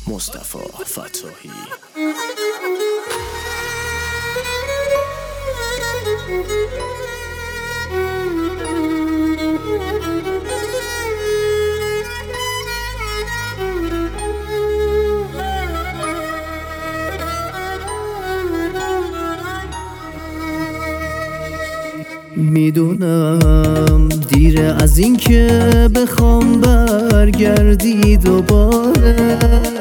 مصطفی فتاحی. میدونم دیره از این که بخوام برگردی دوباره،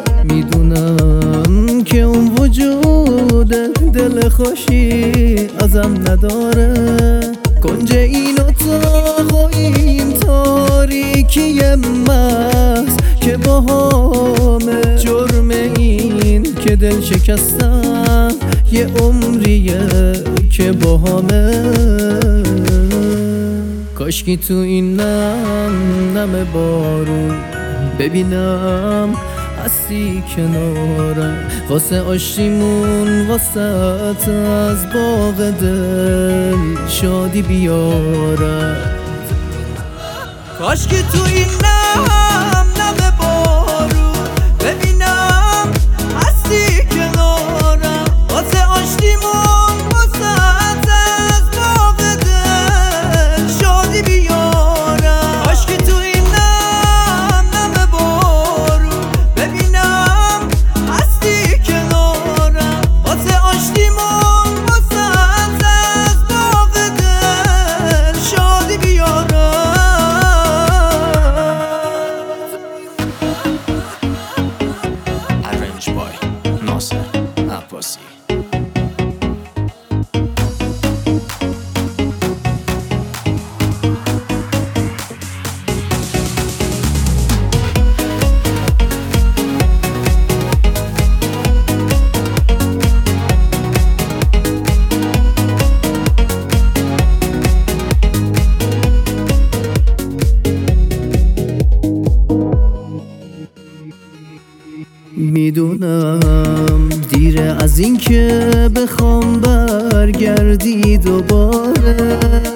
میدونم که اون وجود دل خوشی ازم نداره. کنج این اتاق و این تاریکی محض که باهامه، جرم این که دل شکستم یه عمریه که باهامه. کاشکی تو این نم بارون ببینم هستی کنارم، واسه آشتیمون واسط از باغ دل شادی بیارم. کاشکی تو این نم بارون ببینم هستی کنارم، واسه آشتیمون واسط از باغ دل شادی بیارم. کاشکی تو این نم بارون ببینم هستی کنارم، واسه آشتیمون واسط از باغ دل شادی بیارم. Arrange by Nasser Abbasi. میدونم دیره از این که بخوام برگردی دوباره،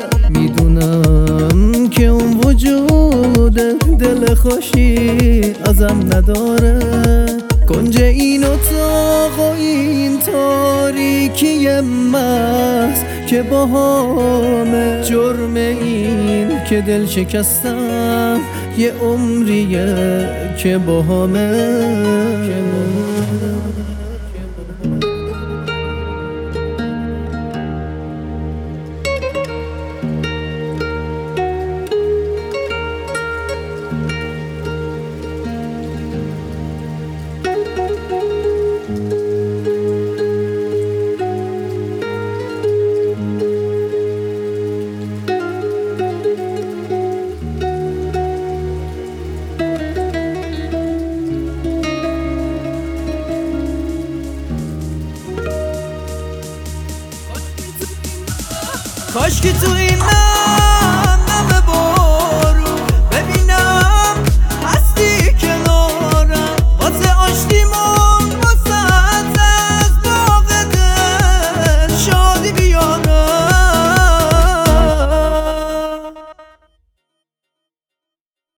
میدونم که اون وجود دل خوشی ازم نداره. کنج این اتاق و این تاریکی محض که باهامه، جرم این که دل شکستم یه عمریه که باهامه. کاشکی تو این